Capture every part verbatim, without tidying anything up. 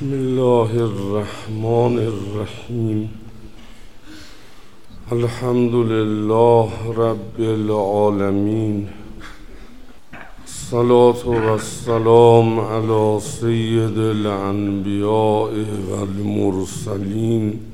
بسم الله الرحمن الرحیم. الحمد لله رب العالمین. الصلاة والسلام علی سید الانبیاء والمرسلین،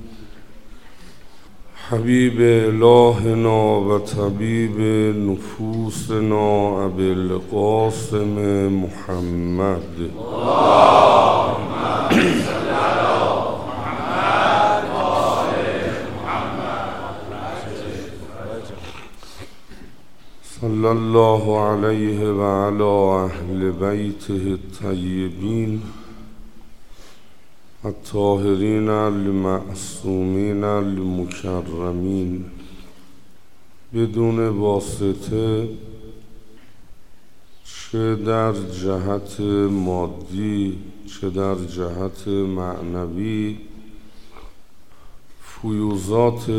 حبیب الهنا و طبیب نفوسنا ابی القاسم محمد. اللهم صل علی محمد و آل محمد. صلی الله علیه و علی اهل بیته الطیبین الطاهرین المعصومین المکرمین، بدون واسطه، چه در جهت مادی چه در جهت معنوی، فیوضات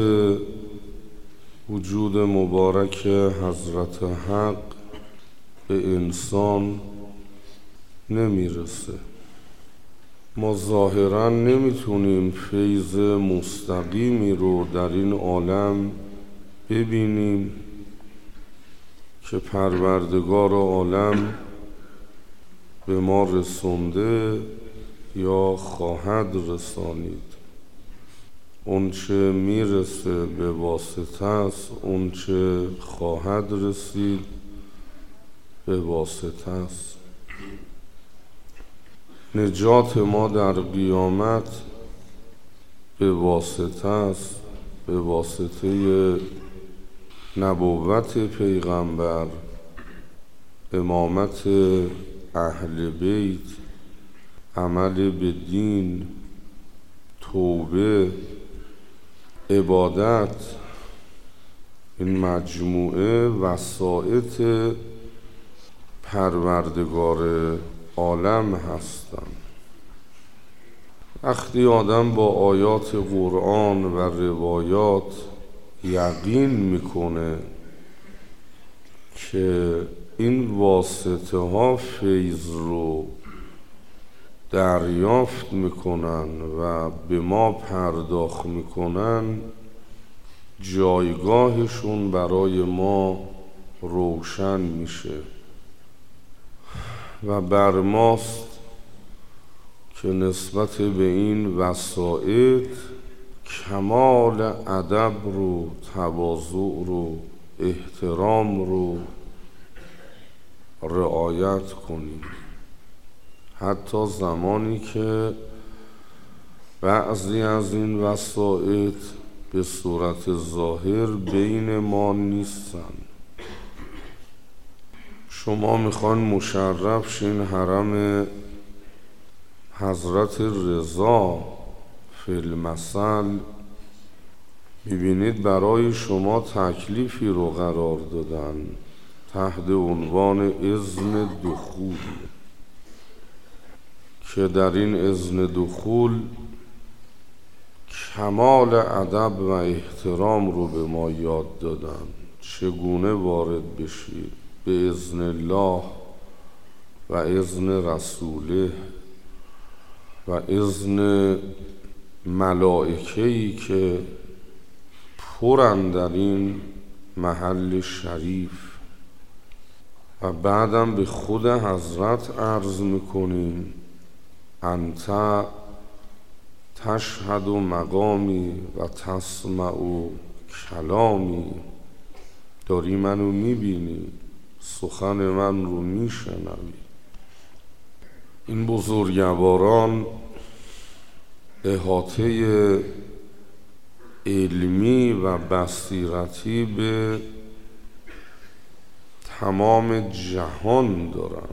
وجود مبارک حضرت حق به انسان نمیرسه. ما ظاهراً نمیتونیم فیض مستقیمی رو در این عالم ببینیم که پروردگار عالم به ما رسونده یا خواهد رسانید. اون چه میرسه به واسطه است، اون چه خواهد رسید به واسطه است. نجات ما در قیامت به واسطه است، به واسطه نبوت پیغمبر، امامت اهل بیت، عمل به دین، توبه، عبادت. این مجموعه وسائط پروردگار عالم هستند. وقتی آدم با آیات قرآن و روایات یقین میکنه که این واسطه ها فیض رو دریافت میکنن و به ما پرداخت میکنن، جایگاهشون برای ما روشن میشه و بر ماست که نسبت به این وسائط کمال ادب رو، تواضع رو، احترام رو رعایت کنیم، حتی زمانی که بعضی از این وسائط به صورت ظاهر بین ما نیستن. شما میخوان مشرف شین حرم حضرت رضا فی المثل، میبینید برای شما تکلیفی رو قرار دادن تحت عنوان اذن دخول، که در این اذن دخول کمال ادب و احترام رو به ما یاد دادن. چگونه وارد بشید به اذن الله و اذن رسوله و اذن ملائکه‌ای که پرن در این محل شریف. و بعدم به خود حضرت عرض میکنیم انت تشهد مقامی و تسمع کلامی، داری منو میبینی، سخن من رو میشنوی. این بزرگواران احاطه علمی و بصیرتی به تمام جهان دارن،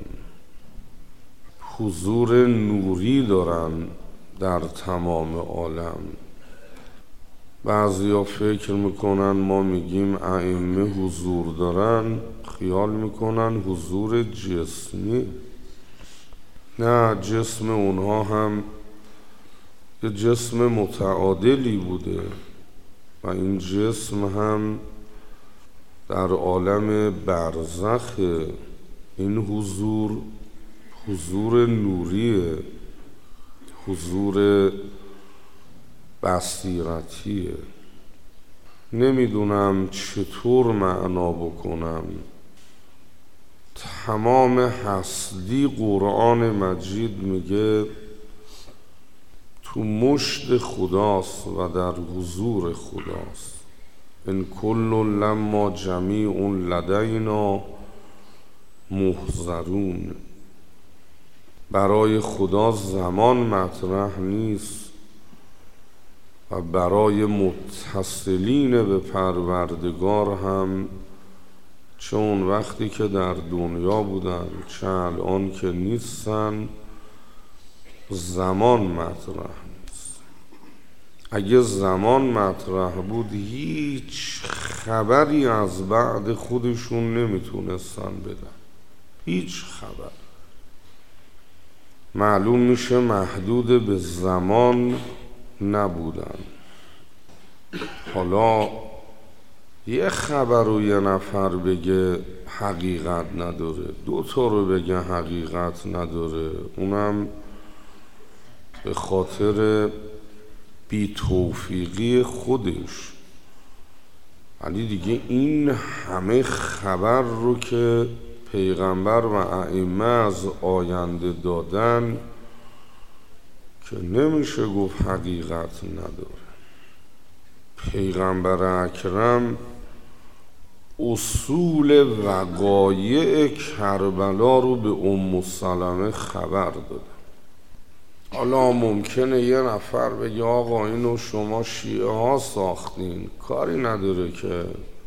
حضور نوری دارن در تمام عالم. بعضیا فکر میکنن ما میگیم ائمه حضور دارن، خیال میکنن حضور جسمی. نه، جسم اونها هم یه جسم متعادلی بوده و این جسم هم در عالم برزخ. این حضور حضور نوریه، حضور بصیرتیه. نمیدونم چطور معنا بکنم. تمام هستی قرآن مجید میگه تو مشت خداست و در حضور خداست. ان کل لما جمیع لدینا محضرون. برای خدا زمان مطرح نیست و برای متصلین به پروردگار هم، چه اون وقتی که در دنیا بودن چه الان که نیستن، زمان مطرح نیست. اگه زمان مطرح بود هیچ خبری از بعد خودشون نمیتونستن بدن، هیچ خبر. معلوم میشه محدود به زمان نبودن. حالا یه خبر رو یه نفر بگه حقیقت نداره، دو تا رو بگه حقیقت نداره، اونم به خاطر بی توفیقی خودش. ولی دیگه این همه خبر رو که پیغمبر و ائمه از آینده دادن که نمیشه گفت حقیقت نداره. پیغمبر اکرم اصول وقایع کربلا رو به ام سلمه خبر داده. حالا ممکنه یه نفر بگه آقا اینو شما شیعه ها ساختین، کاری نداره که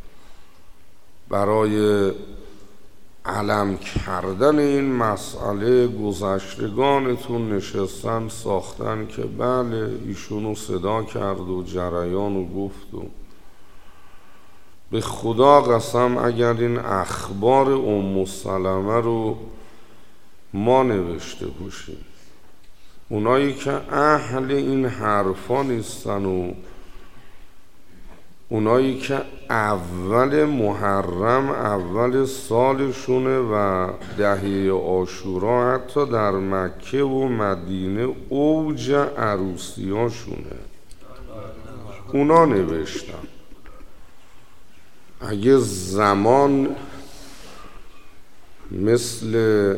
برای علم کردن این مسئله گذشتگانتون نشستن ساختن که بله ایشونو صدا کرد و جریانو گفت. و به خدا قسم اگر این اخبار ام سلمه رو ما نوشته باشیم، اونایی که اهل این حرفا نیستن و اونایی که اول محرم اول سالشونه و دهه عاشورا حتی در مکه و مدینه اوج عروسیاشونه، اونا نوشتن. اگه زمان مثل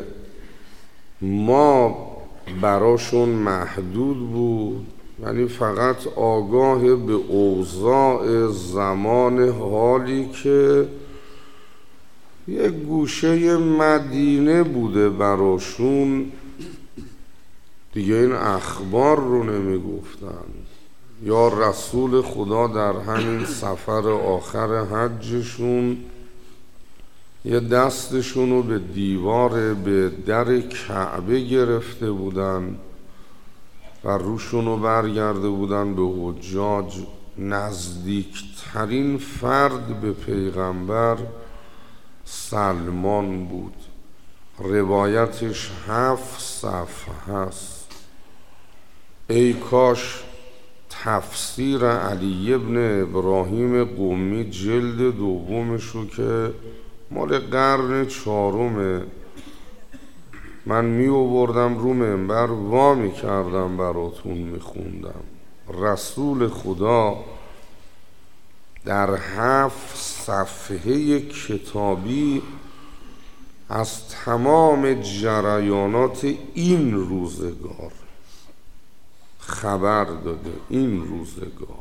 ما براشون محدود بود، یعنی فقط آگاه به اوضاع زمان، حالی که یک گوشه مدینه بوده براشون، دیگه این اخبار رو نمی گفتن. یا رسول خدا در همین سفر آخر حجشون یه دستشون رو به دیوار به در کعبه گرفته بودن و روشون رو برگرده بودن به حجاج. نزدیکترین فرد به پیغمبر سلمان بود، روایتش هفت صفحه هست. ای کاش تفسیر علی ابن ابراهیم قمی جلد دومشو که مال قرن چهارمه من می آوردم رو منبر وا می کردم براتون می خوندم. رسول خدا در هفت صفحه کتابی از تمام جریانات این روزگار خبر داده. این روزگار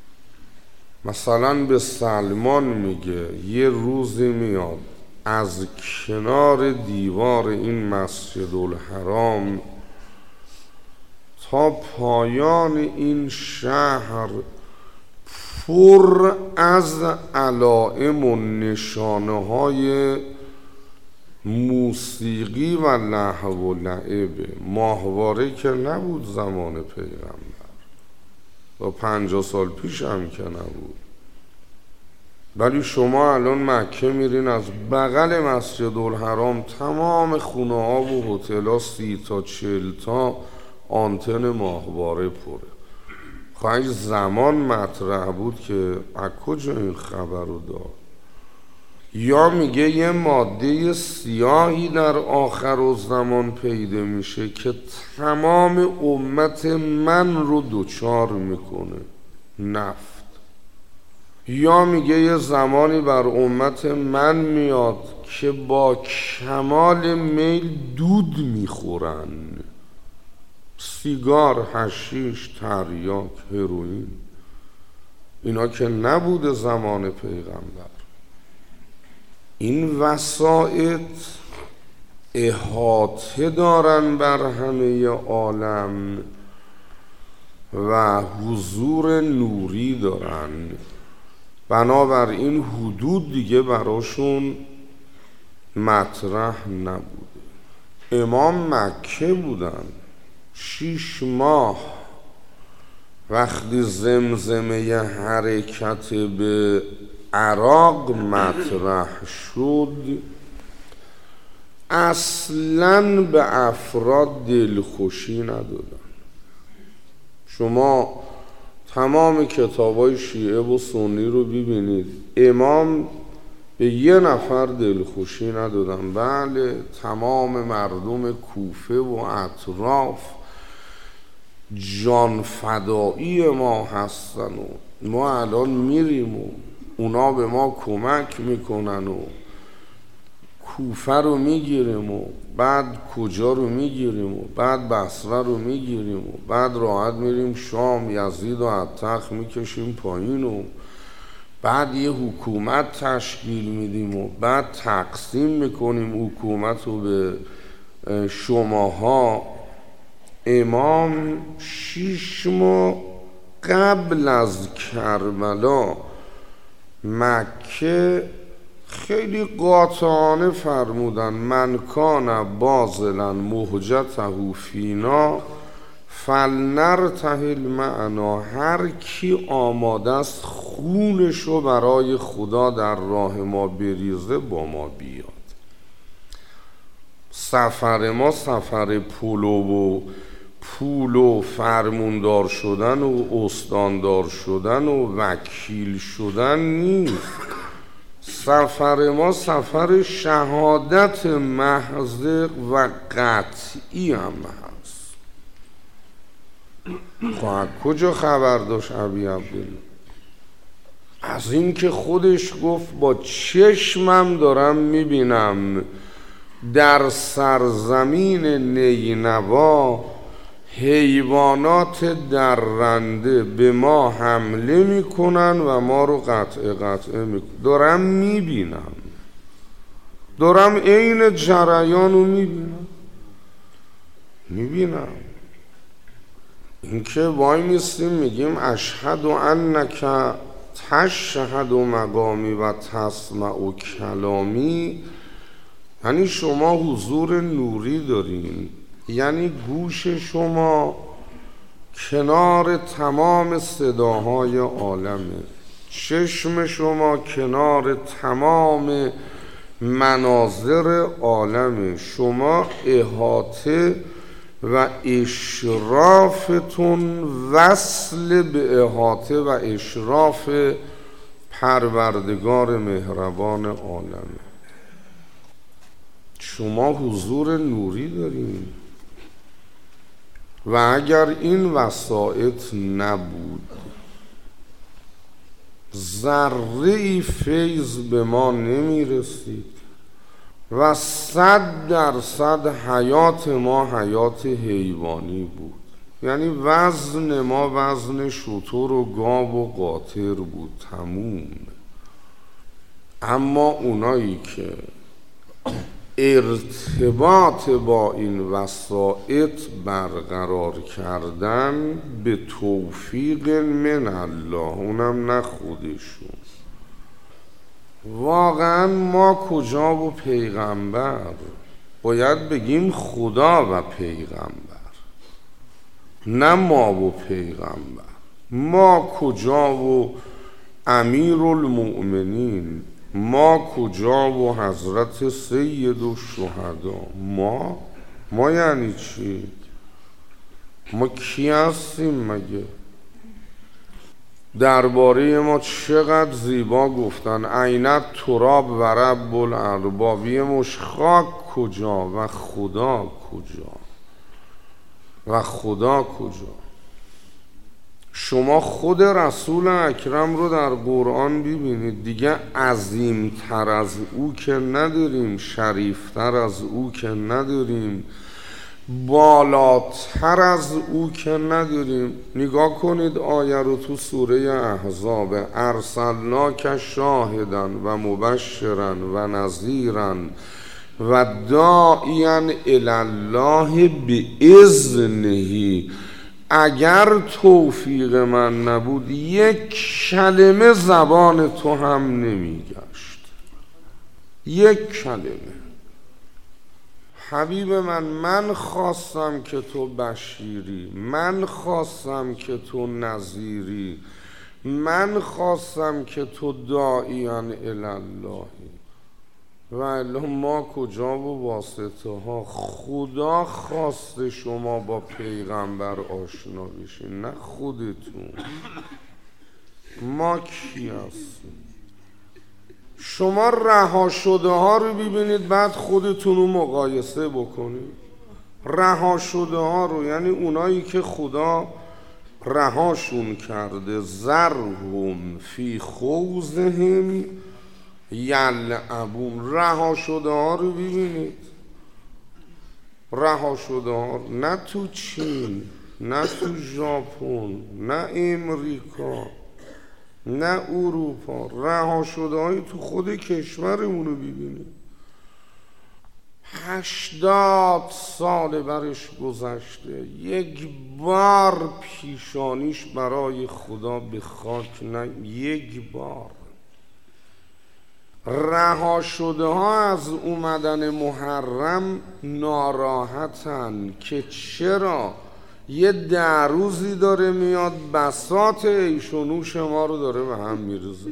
مثلا به سلمان میگه یه روزی میاد از کنار دیوار این مسجد الحرام تا پایان این شهر پر از علائم و نشانه های موسیقی و لهو و لعبه. ماهواره که نبود زمان پیغمبر و پنجاه سال پیش هم که نبود. ولی شما الان مکه میرین از بغل مسجد الحرام تمام خونه ها و هتل ها سی تا چل تا آنتن ماهواره پره. خواهی زمان مطرح بود که از کجا این خبر رو داد؟ یا میگه یه ماده سیاهی در آخر الزمان پیدا میشه که تمام امت من رو دوچار میکنه، نفت. یا میگه یه زمانی بر امت من میاد که با کمال میل دود میخورن، سیگار، حشیش، تریاک، هروئین. اینا که نبوده زمان پیغمبر. این وسائط احاطه دارن بر همه عالم و حضور نوری دارن، بنابراین حدود دیگه براشون مطرح نبوده. امام مکه بودن شیش ماه، وقتی زمزمه حرکت به عراق مطرح شد اصلاً به افراد دلخوشی ندادن. شما تمام کتابای شیعه و سنی رو ببینید، امام به یه نفر دلخوشی ندادن. بله، تمام مردم کوفه و اطراف جان فدایی ما هستن و ما الان میریم و اونا به ما کمک میکنن و کوفه رو میگیریم و بعد کجا رو میگیریم و بعد بصره رو میگیریم و بعد راحت میریم شام، یزید و عتق میکشیم پایین و بعد یه حکومت تشکیل میدیم و بعد تقسیم میکنیم حکومت رو به شماها. امام شیش ماه قبل از کربلا مکه خیلی قاطعانه فرمودن من کان باذلا مهجته فینا فلنرتحل معنا. هر کی آماده است خونشو برای خدا در راه ما بریزه با ما بیاد. سفر ما سفر پولو و پول و فرموندار شدن و استاندار شدن و وکیل شدن نیست. سفر ما سفر شهادت محض و قطعی هم هست. خواهد کجا خبر داشت ابی عبدالله؟ از این که خودش گفت با چشمم دارم میبینم در سرزمین نینوا حیوانات درنده به ما حمله میکنن و ما رو قطع قطعه میکنن. دارم میبینم، دارم عین جریان رو میبینم میبینم این که وای میستیم میگیم اشهد انک تشهد مقامی و تسمع کلامی، یعنی شما حضور نوری دارین، یعنی گوش شما کنار تمام صداهای عالمه، چشم شما کنار تمام مناظر عالمه، شما احاطه و اشرافتون وصل به احاطه و اشراف پروردگار مهربان عالمه. شما حضور نوری دارین و اگر این وسائط نبود ذره‌ای فیض به ما نمی رسید و صد درصد حیات ما حیات حیوانی بود. یعنی وزن ما وزن شتر و گاو و قاطر بود، تموم. اما اونایی که ارتباط با این وسائط برقرار کردن به توفیق من الله، اونم نه خودشون. واقعا ما کجا و پیغمبر؟ باید بگیم خدا و پیغمبر، نه ما و پیغمبر. ما کجا و امیر المؤمنین، ما کجا و حضرت سید الشهدا. ما ما یعنی چی؟ ما کی هستیم مگه؟ درباره ما چقدر زیبا گفتن. عینت تراب و رب الارباب، یه مش خاک کجا و خدا کجا و خدا کجا. شما خود رسول اکرم رو در قرآن ببینید دیگه، عظیمتر از او که نداریم، شریفتر از او که نداریم، بالاتر از او که نداریم. نگاه کنید آیه رو تو سوره احزاب: ارسلناک شاهدا و مبشرا و نذیرا و داعیا الی الله باذنه. اگر توفیق من نبود یک کلمه زبان تو هم نمیگشت، یک کلمه. حبیب من، من خواستم که تو بشیری، من خواستم که تو نذیری، من خواستم که تو داعیا الی اللهی. و الا ما کجا و واسطه ها؟ خدا خواسته شما با پیغمبر آشنا بشین، نه خودتون. ما کی هستیم؟ شما رها شده ها رو ببینید، بعد خودتون رو مقایسه بکنید. رها شده ها رو یعنی اونایی که خدا رهاشون کرده. ذرهم فی خوضهم یلعبون. رها شده ها رو ببینید، رها شده ها، نه تو چین، نه تو ژاپن، نه امریکا، نه اروپا. رها شده های تو خود کشورمون رو ببینید. هشتاد سال برش گذشته، یک بار پیشانیش برای خدا به خاک نه، یک بار. رها شده ها از اومدن محرم ناراحتن که چرا یه در روزی داره میاد بساط عیش و نوش ما رو داره به هم میرزه.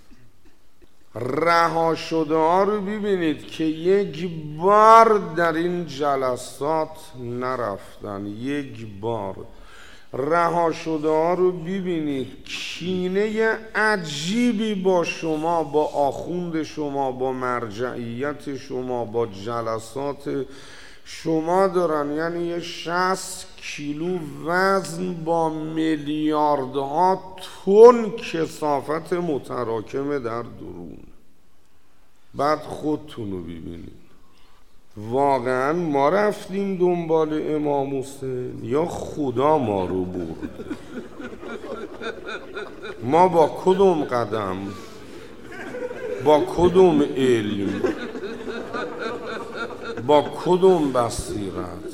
رها شده ها رو ببینید که یک بار در این جلسات نرفتن، یک بار. رها شده ها رو ببینید کینه عجیبی با شما، با آخوند شما، با مرجعیت شما، با جلسات شما دارن. یعنی یه شصت کیلو وزن با میلیاردها تن کثافت متراکم در درون. بعد خودتون رو ببینید. واقعا ما رفتیم دنبال امام حسین یا خدا ما رو برد؟ ما با کدوم قدم، با کدوم علم، با کدوم بصیرت؟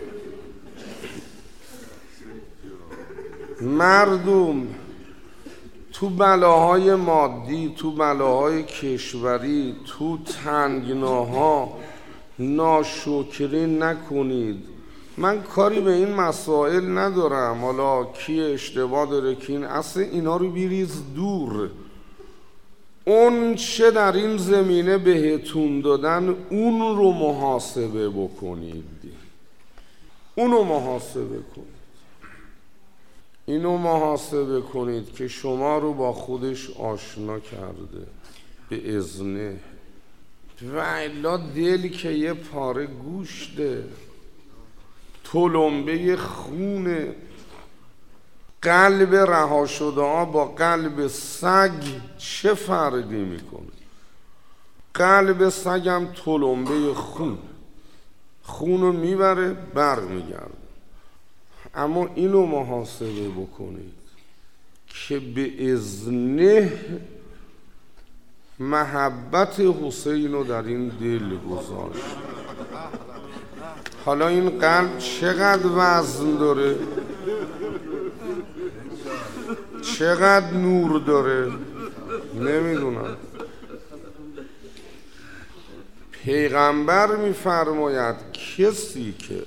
مردم تو بلاهای مادی، تو بلاهای کشوری، تو تنگناها ناشکری نکنید. من کاری به این مسائل ندارم، حالا کی اشتباه داره کی این، اصلا اینا رو بریز دور. اون چه در این زمینه بهتون دادن اون رو محاسبه بکنید، اون رو محاسبه کنید. اینو محاسبه کنید که شما رو با خودش آشنا کرده به اذنه. و الا دلی که یه پاره گوشته، تلمبه خونه. قلب رها شده ها با قلب سگ چه فرقی میکنه؟ قلب سگم تلمبه خون، خونو میبره بر میگرده. اما اینو محاسبه بکنید که به اذنه محبت حسین رو در این دل گذاشت. حالا این قلب چقدر وزن داره، چقدر نور داره نمیدونم. پیغمبر میفرماید کسی که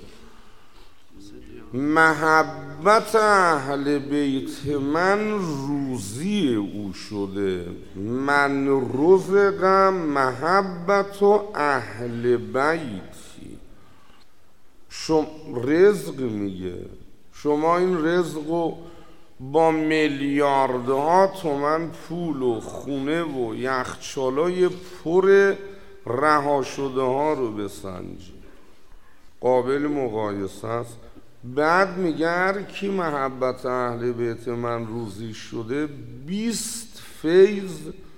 محبت اهل بیت من روزی او شده، من رزقم محبت و اهل بیتی. شما رزق میگه، شما این رزق رو با میلیاردها تومن پول و خونه و یخچالای پر رها شده ها رو بسنجی، قابل مقایسه است. بعد میگه هر کی محبت اهل بیت من روزی شده بیست فیض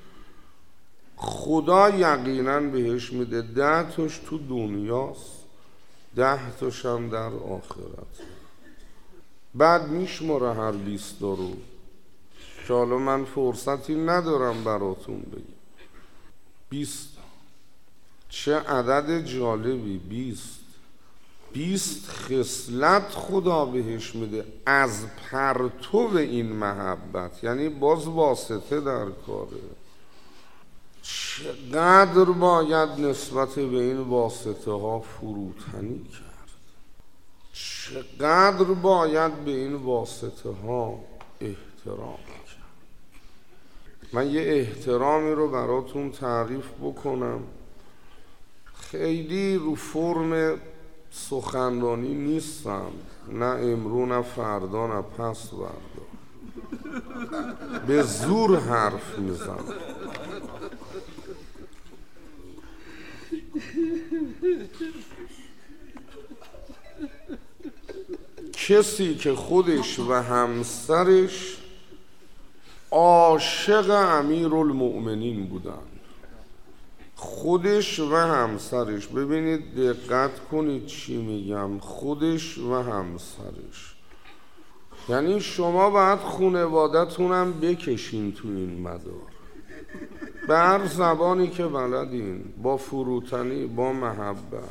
خدا یقینا بهش میده، ده تاش تو دنیاست، ده تاش هم در آخرت. بعد میشماره هر بیست رو که حالا من فرصتی ندارم براتون بگم. بیست چه عدد جالبی، بیست بیست خصلت خدا بهش میده از پرتو این محبت، یعنی باز واسطه در کاره. چقدر باید نسبت به این واسطه ها فروتنی کرد، چقدر باید به این واسطه ها احترام کرد. من یه احترامی رو براتون تعریف بکنم، خیلی رو فرم سخنرانی نیستم، نه امرو نه فردا نه پس فردا، به زور حرف میزنم. کسی که خودش و همسرش عاشق امیرالمؤمنین بودن، خودش و همسرش، ببینید دقت کنید چی میگم، خودش و همسرش، یعنی شما باید خانواده‌تونم بکشین تو این مدار، به هر زبانی که بلدین، با فروتنی، با محبت.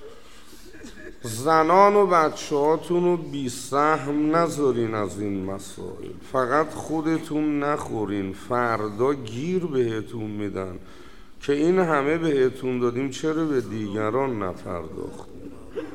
زنان و بچه هاتون رو بی سهم نذارین از این مسائل، فقط خودتون نخورین، فردا گیر بهتون میدن که این همه بهتون دادیم چرا به دیگران نپرداختیم.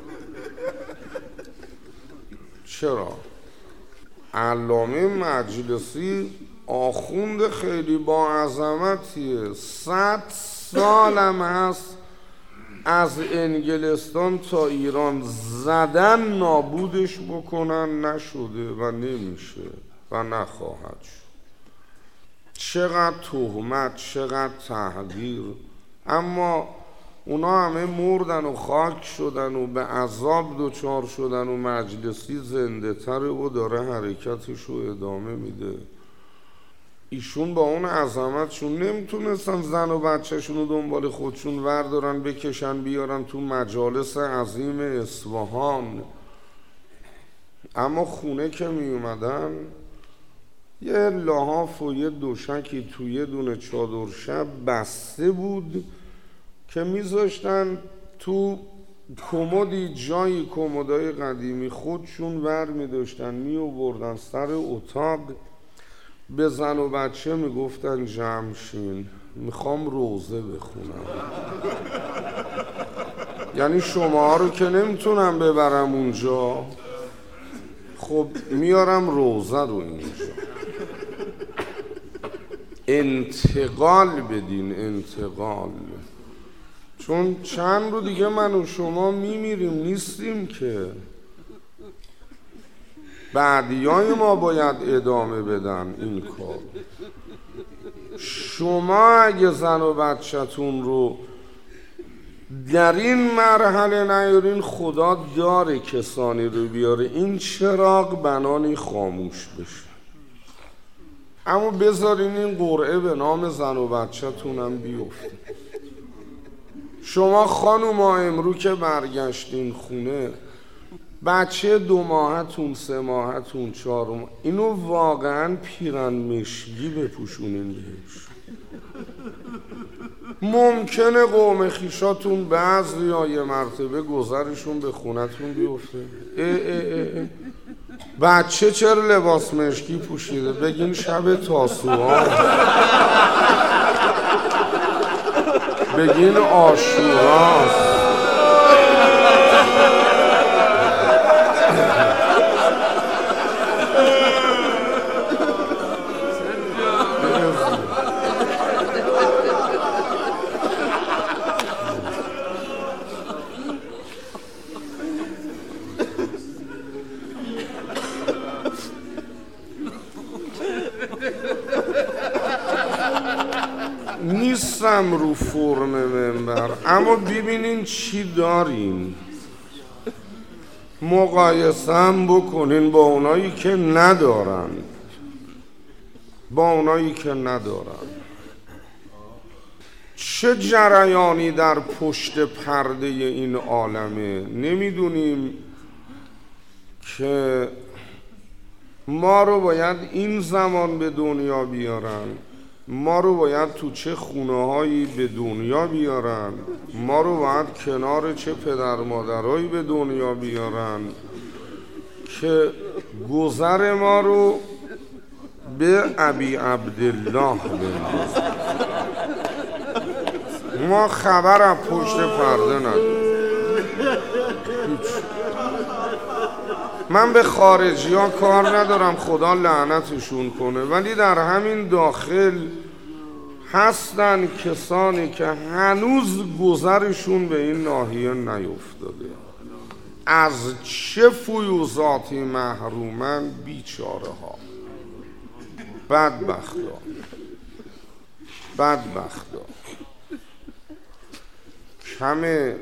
چرا؟ علامه مجلسی آخوند خیلی با عظمتیه، صد سالم هست از انگلستان تا ایران زدن نابودش بکنن، نشده و نمیشه و نخواهد شد. چقدر تهمت، چقدر تحقیر، اما اونا همه مردن و خاک شدن و به عذاب دچار شدن و مجلسی زنده تره و داره حرکتش رو ادامه میده. ایشون با اون عظمتشون نمیتونستن زن و بچهشون رو دنبال خودشون وردارن بکشن بیارن تو مجالس عظیم اصفهان، اما خونه که می اومدن یه لحاف و یه دوشکی توی یه دونه چادر شب بسته بود که میذاشتن تو کمدی، جایی کمدای قدیمی خودشون ور میداشتن می آوردن سر اتاق، به زن و بچه میگفتن جمع شین میخوام روزه بخونم. یعنی شما رو که نمیتونم ببرم اونجا، خب میارم روزه رو اینجا. انتقال بدین، انتقال، چون چند رو دیگه من و شما میمیریم، نیستیم که بعدیای ما باید ادامه بدن این کار. شما اگه زن و بچه‌تون رو در این مرحله نیارین، خدا داره کسانی رو بیاره این چراغ بنانی خاموش بشه. اما بذارین این قرعه به نام زن و بچه‌تونم بیفته. شما خانوما امرو که برگشتین خونه، بچه دو ماهتون، سه ماهتون، چهار ماه، اینو واقعا پیرن مشکی بپوشونین بهش. ممکنه قوم خیشاتون بعضی یا یه مرتبه گذرشون به خونتون بیفته. اه اه اه. بچه چرا لباس مشکی پوشیده؟ بگین شب تاسوعا، بگین عاشوراست. نیستم رو فرم منبر، اما ببینین چی داریم، مقایسه هم بکنین با اونایی که ندارن، با اونایی که ندارن. چه جریانی در پشت پرده این عالمه؟ نمیدونیم که ما رو باید این زمان به دنیا بیارن، ما رو باید تو چه خونه هایی به دنیا بیارن، ما رو باید کنار چه پدر مادرهایی به دنیا بیارن که گذر ما رو به ابی عبدالله بندازن. ما خبر از پشت پرده نداریم. من به خارجی ها کار ندارم، خدا لعنتشون کنه، ولی در همین داخل هستن کسانی که هنوز گذرشون به این ناحیه نیفتاده. از چه فیوزاتی محرومن بیچاره ها، بدبخت ها، بدبخت ها. کمه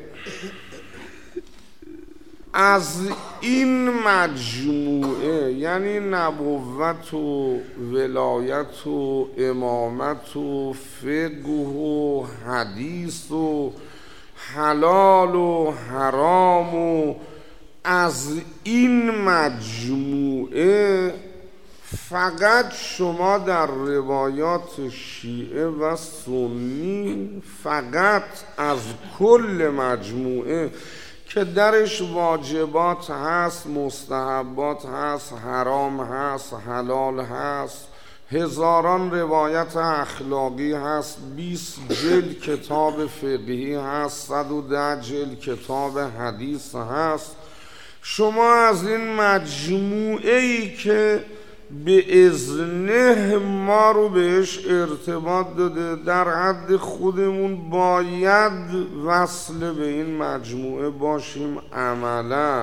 از این مجموعه، یعنی نبوت و ولایت و امامت و فقه و حدیث و حلال و حرام و از این مجموعه فقط شما در روایات شیعه و سنی، فقط از کل مجموعه که درش واجبات هست، مستحبات هست، حرام هست، حلال هست، هزاران روایت اخلاقی هست، بیست جلد کتاب فقهی هست، صد و ده جلد کتاب حدیث هست. شما از این مجموعه ای که به اذنه ما رو بهش ارتباط داده، در حد خودمون باید وصل به این مجموعه باشیم عملاً.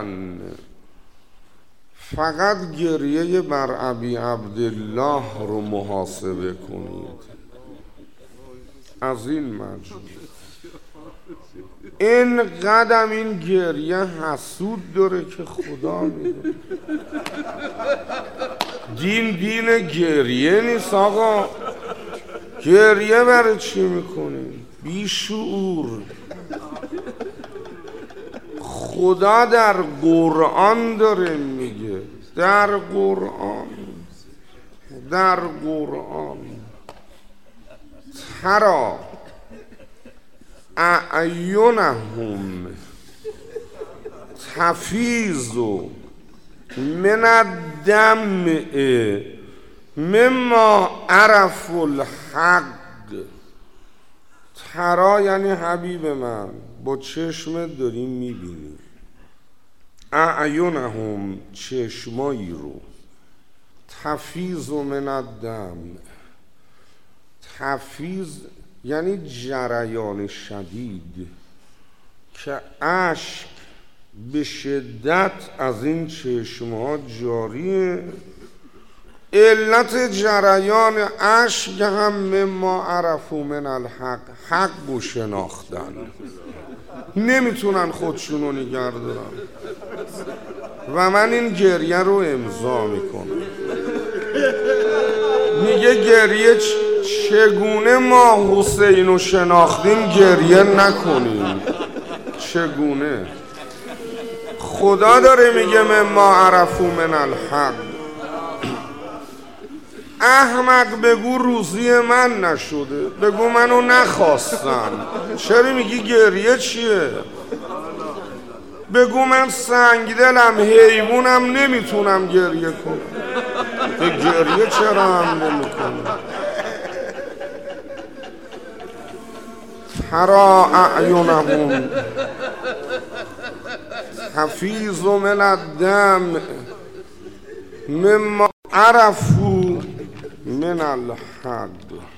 فقط گریه بر ابی عبدالله رو محاسبه کنید. از این مجموعه این قدم این گریه حسود داره که خدا میدونه. دین دین گریه نیست آقا. گریه برای چی میکنیم؟ بیشعور. خدا در قرآن داره میگه، در قرآن، در قرآن ترا اعینهم تفیض من الدمع مما عرفوا الحق. ترا یعنی حبیب من، با چشمت داریم میبینیم. اعینهم چشمایی رو، تفیض من الدمع، تفیض یعنی جریان شدید که اشک به شدت از این چشمها جاریه. علت جریان اشک هم مما عرفوا من الحق، حق رو شناختن، نمیتونن خودشونو نگه دارن. و من این گریه رو امضا میکنم. میگه گریه چگونه ما حسین رو شناختیم گریه نکنیم؟ چگونه؟ خدا داره میگه مما عرفوا من الحق. احمق بگو روزی من نشده، بگو منو نخواستن. چرا میگی گریه چیه؟ بگو من سنگدلم، حیوانم، نمیتونم گریه کنم. به گریه چرا هم نمیکنم؟ ترا اعینهم تفیض من الدمع مما عرفوا من الحق.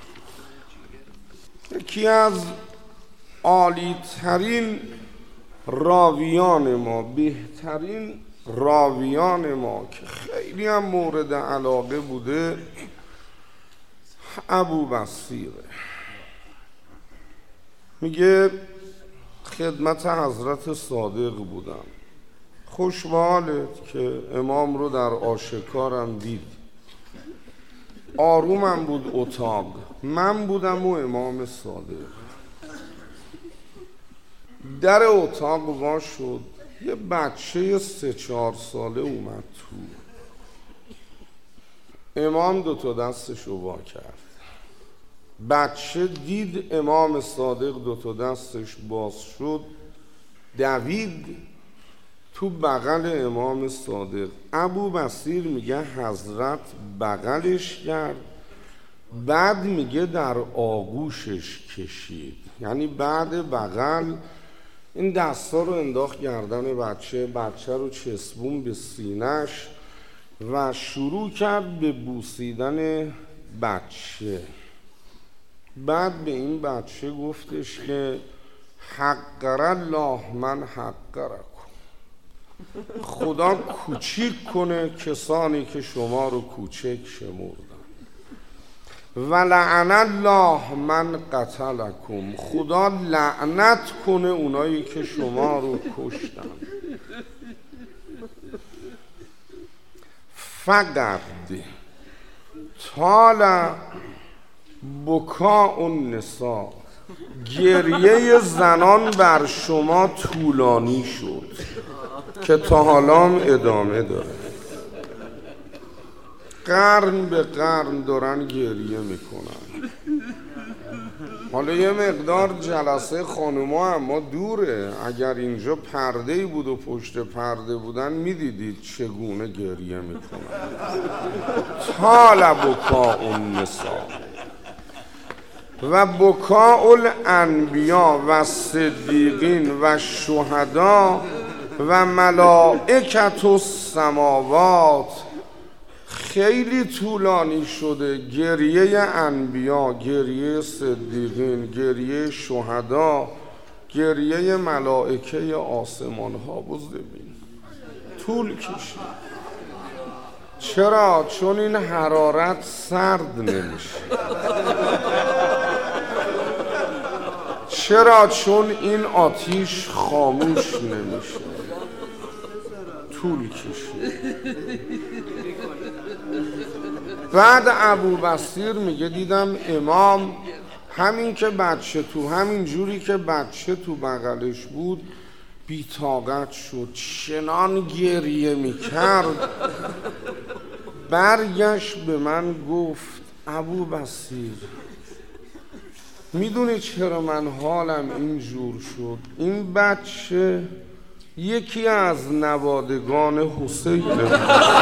یکی از عالی ترین راویان ما، بهترین راویان ما که خیلی هم مورد علاقه بوده، ابو بصیره. میگه خدمت حضرت صادق بودم، خوش به حالت که امام رو در آشکارم دید. آرومم بود اتاق، من بودم و امام صادق. در اتاق وا شد، یه بچه سه چهار ساله اومد تو. امام دوتا دستشو وا کرد. بچه دید امام صادق دوتا دستش باز شد، دوید تو بغل امام صادق. ابو بصیر میگه حضرت بغلش کرد، بعد میگه در آغوشش کشید، یعنی بعد بغل این دستا رو انداخت گردن بچه، بچه رو چسبون به سینش و شروع کرد به بوسیدن بچه. بعد به این بچه گفتش که حقر الله من حقرکم، خدا کوچیک کنه کسانی که شما رو کوچک شمردن. و لعن الله من قتلکم، خدا لعنت کنه اونایی که شما رو کشتن. فقط طال بکاء النساء، گریه زنان بر شما طولانی شد که تا حالا هم ادامه داره. قرن به قرن دارن گریه میکنن. حالا یه مقدار جلسه خانوما اما دوره، اگر اینجا پرده‌ای بود و پشت پرده بودن میدیدید چگونه گریه میکنن. طال بکاء النساء و بکاء الانبیا و صدیقین و شهدا و ملائکة السماوات. خیلی طولانی شده گریه انبیا، گریه صدیقین، گریه شهدا، گریه ملائکه آسمان ها. ببین طول کشید. چرا؟ چون این حرارت سرد نمیشه. چرا؟ چون این آتیش خاموش نمیشه. طول کشید. بعد ابو بصیر میگه دیدم امام همین که بچه تو همین جوری که بچه تو بغلش بود بی‌طاقت شد، چنان گریه میکرد. برگشت به من گفت ابو بصیر میدونی چرا من حالم اینجور شد؟ این بچه یکی از نوادگان حسینه.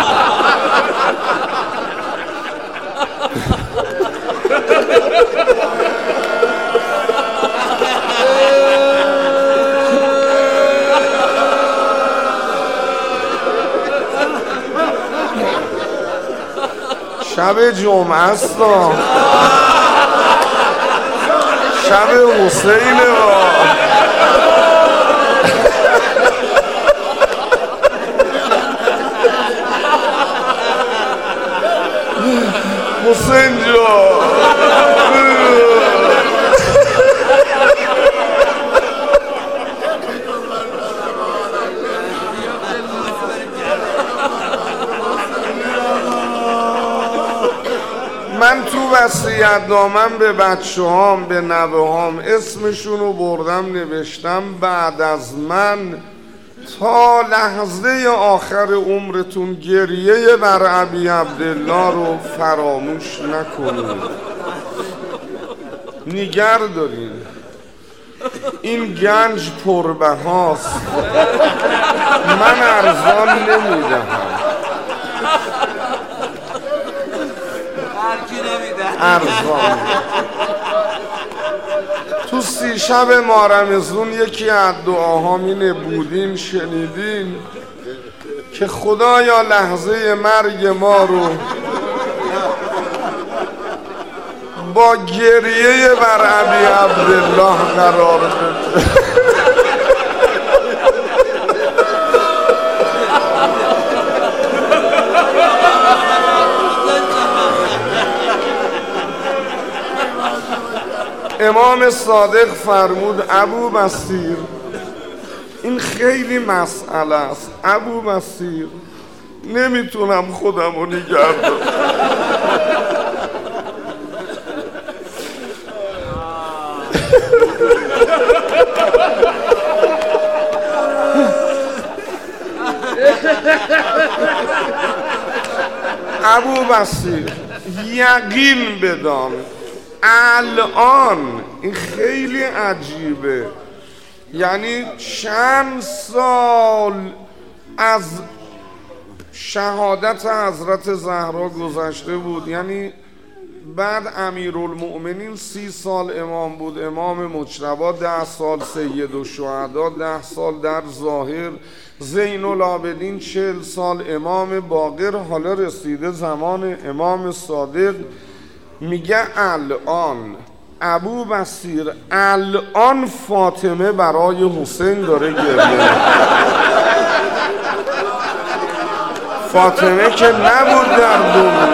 شب جمعه است، شب حسینه. حسین جا من تو وصیت‌نامه‌ام به بچه هام به نوه هام اسمشون رو بردم نوشتم بعد از من تا لحظه آخر عمرتون گریه بر ابی عبدالله رو فراموش نکنید. نگر دارین، این گنج پربهاست، من ارزان نمیدهم. ارزان تو سی شب مارمزون یکی از دعاهام اینه، بودین شنیدین که خدایا لحظه مرگ ما رو با گریه بر ابی عبدالله قرار بده. امام صادق فرمود ابو بصیر این خیلی مسئله است، ابو بصیر نمیتونم خودم رو نگه دارم. ابو بصیر یقین بدان الان، این خیلی عجیبه، یعنی چند سال از شهادت حضرت زهرا گذشته بود، یعنی بعد امیرالمؤمنین سی سال امام بود، امام مجتبی ده سال، سید الشهدا ده سال در ظاهر، زین العابدین چهل سال، امام باقر، حالا رسیده زمان امام صادق. میگه الان ابو بصیر الان فاطمه برای حسین داره گریه. فاطمه که نبود در دنیا،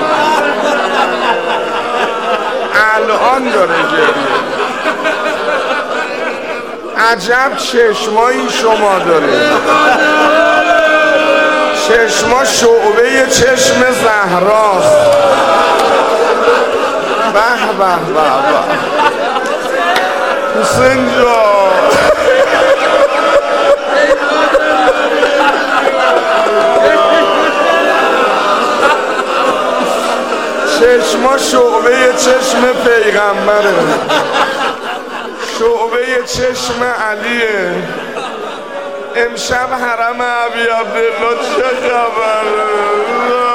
الان داره گریه. عجب چشمایی شما داره، چشما شعبه چشم زهراست. به به به به حسین جان، چشما شعبه چشم پیغمبره، شعبه چشم علیه. امشب حرم ابی عبدالله چه خبره؟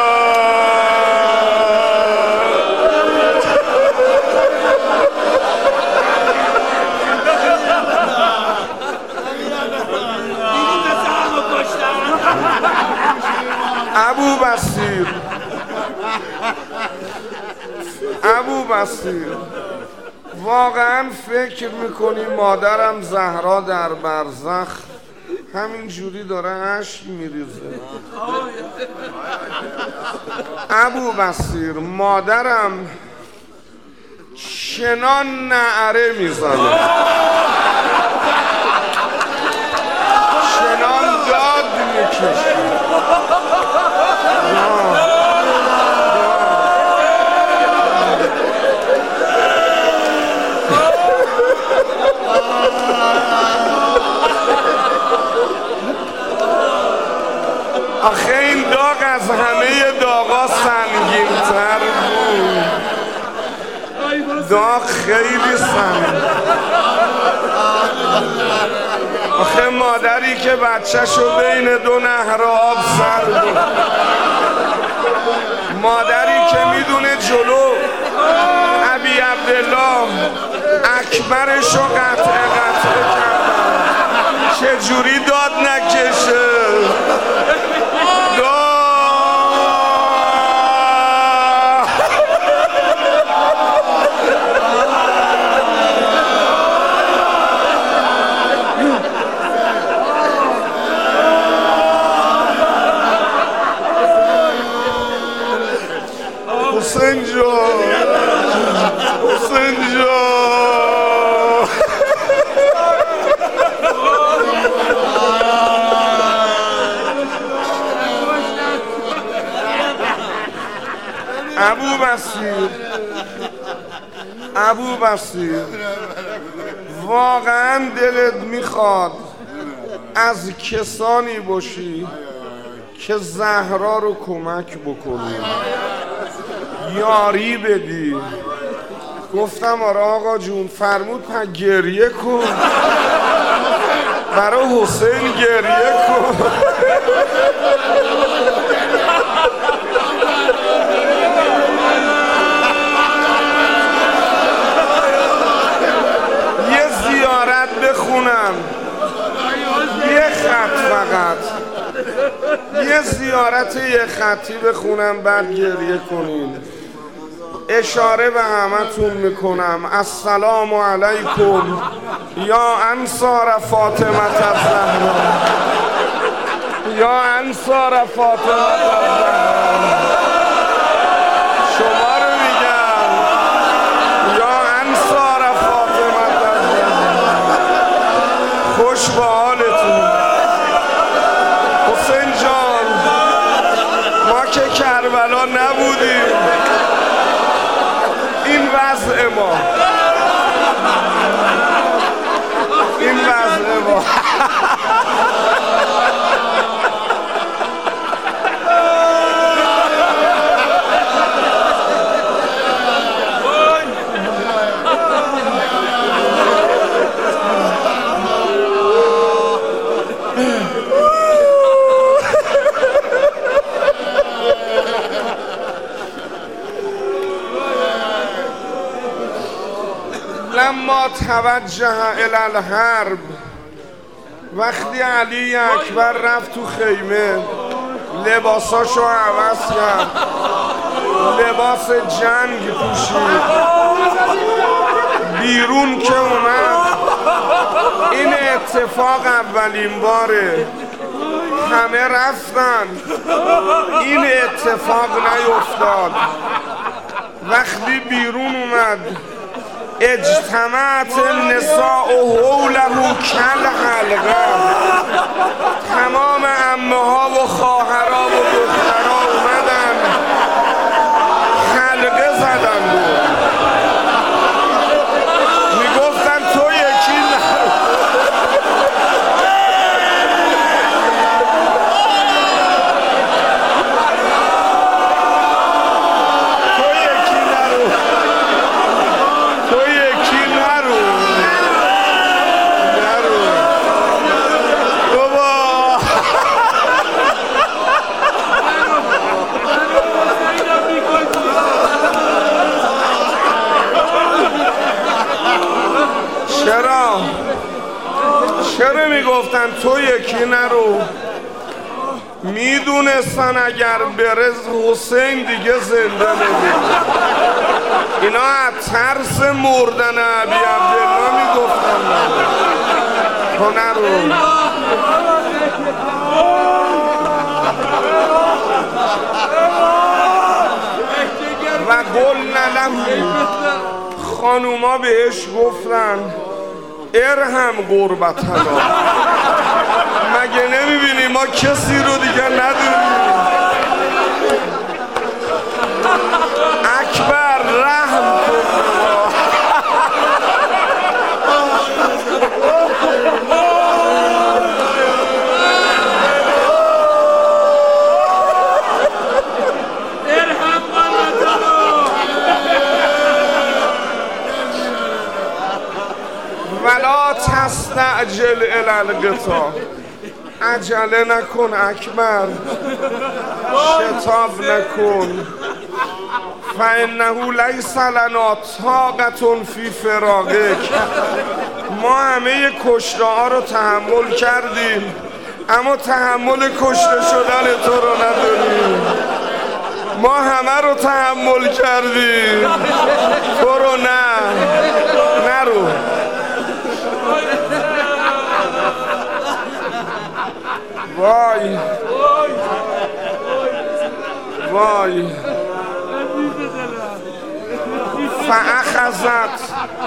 ابو بصیر ابو بصیر واقعا فکر میکنی مادرم زهرا در برزخ همین جوری داره اشک میریزه؟ ابو بصیر مادرم چنان نعره میزنه، چنان داد میکشه. آخه این داغ از همه داغا سنگین‌تر بود، داغ خیلی سنگین. آخه مادری که بچه‌شو بین دو نهر آب سر بود، مادری که میدونه جلو ابی عبدالله اکبرشو قطعه قطعه کردن، چجوری داد نکشه؟ حسین جان، حسین جان، ابو بصیر ابو بصیر واقعا دلت میخواد از کسانی باشی که زهرا رو کمک بکنی، یاری بدی. گفتم آره آقا جون. فرمود پا گریه کن، برای حسین گریه کن. یه زیارت بخونم، یه خط فقط، یه زیارت یه خطی بخونم بعد گریه کنین. اشاره به همتون میکنم السلام علیکم یا انصار فاطمه الزهرا، یا انصار فاطمه الزهرا. شما رو میگم یا انصار فاطمه که کربلا نبودیم. این وضع ما، این وضع ما. لما توجه الی الحرب، وقتی علی اکبر رفت تو خیمه لباساشو عوض کرد، لباس جنگ پوشید، بیرون که اومد، این اتفاق اولین باره، همه رفتن، این اتفاق نیفتاد. وقتی بیرون اومد اجتماعت النساء حوله کالحلقه، تمام عمه ها و خواهرها و دخترها اومدن حلقه زدن بود، میگفتن تو یکی نرو، تو یکی نرو، تو یکی نرو، نرو بابا. چرا؟ چرا میگفتن تو یکی نرو؟ میدونستن اگر بره حسین دیگه زنده نمیشه. اینا از ترس مردن ابی عبدالله میگفتن تو نرو. و قلنا له، خانوما بهش گفتن ارحم قربتنا، مگه نمیبینی ما کسی رو دیگه نداریم؟ اکبر رحم کن. ولا تستعجل الی القتال، عجله نکن اکبر، شتاب نکن. فانه لیس لنا طاقة فی فراقک، ما همه کشته ها رو تحمل کردیم اما تحمل کشته شدن تو رو نداریم. ما همه رو تحمل کردیم، تو رو نه. نرو. وای وای. فاخذت،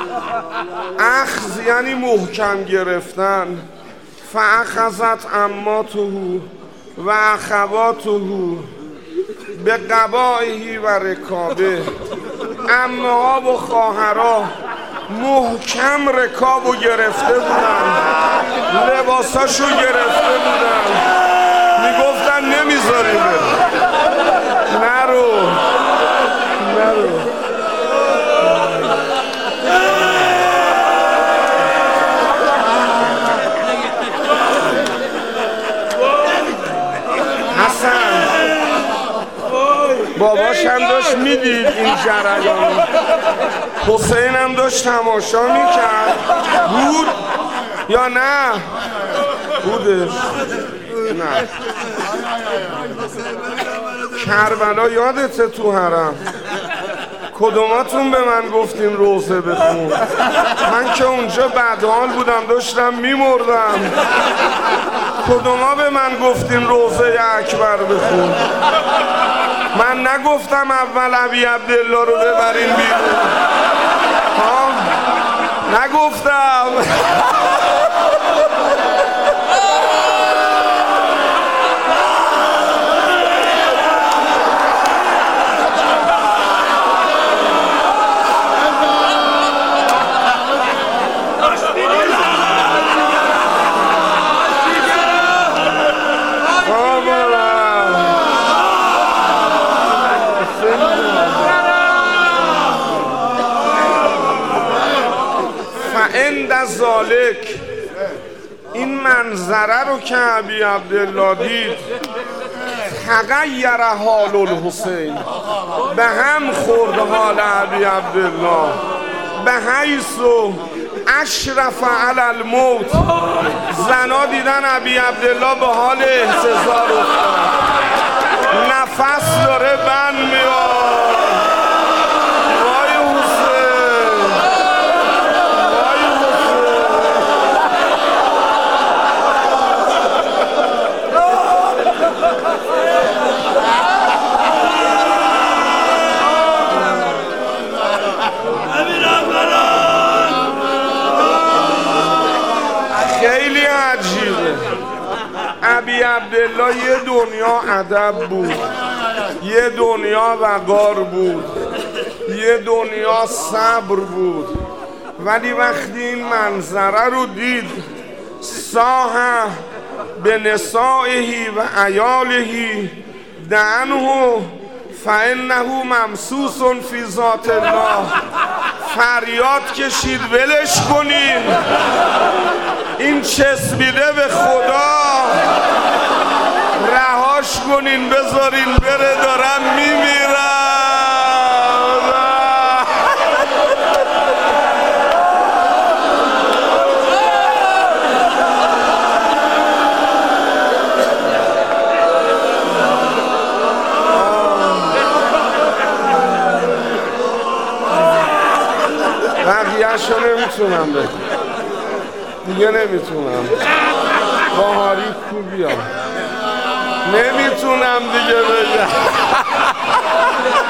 اخذ یعنی محکم گرفتن. فاخذت عماته و اخواته به قبائه و رکابه، عمه ها و خواهرها محکم رکابو گرفته بودن، لباساشو گرفته بودن، میگفتن نمیذاریم نرو نرو. حسن باباش هم داشت میدید این جریان، حسین هم داشت تماشا میکرد. بود یا نه؟ بودش. نه کربلا یادته تو حرم کدوماتون به من گفتین روزه بخون؟ من که اونجا بدحال بودم داشتم میمردم. کدوما به من گفتین روزه اکبر بخون؟ من نگفتم اول ابی عبدالله رو ببرین بیرون؟ ها؟ نگفتم. ذالک، این منظره رو که ابی عبدالله دید تغییر حال الحسین، به هم خورد حال ابی عبدالله، به حیث اشرف علی الموت. زنا دیدن ابی عبدالله به حال احتضار افتاد، نفس داره بند میاد. وای حسین، وای حسین. خیلی عجیبه. ابی عبدالله یه دنیا ادب بود، یه دنیا وقار بود، یه دنیا صبر بود، ولی وقتی این منظره رو دید ساح به نسائهی و عیالهی دعنه فانه ممسوس فی ذات الله، فریاد کشید ولش کنین، این چسبیده به خدا، رهاش کنین بذارین بره، دارم میمیرم. بقیه‌شو نمیتونم بگم دیگه، نمیتونم با هاری کو بیام، نمیتونم دیگه بگم.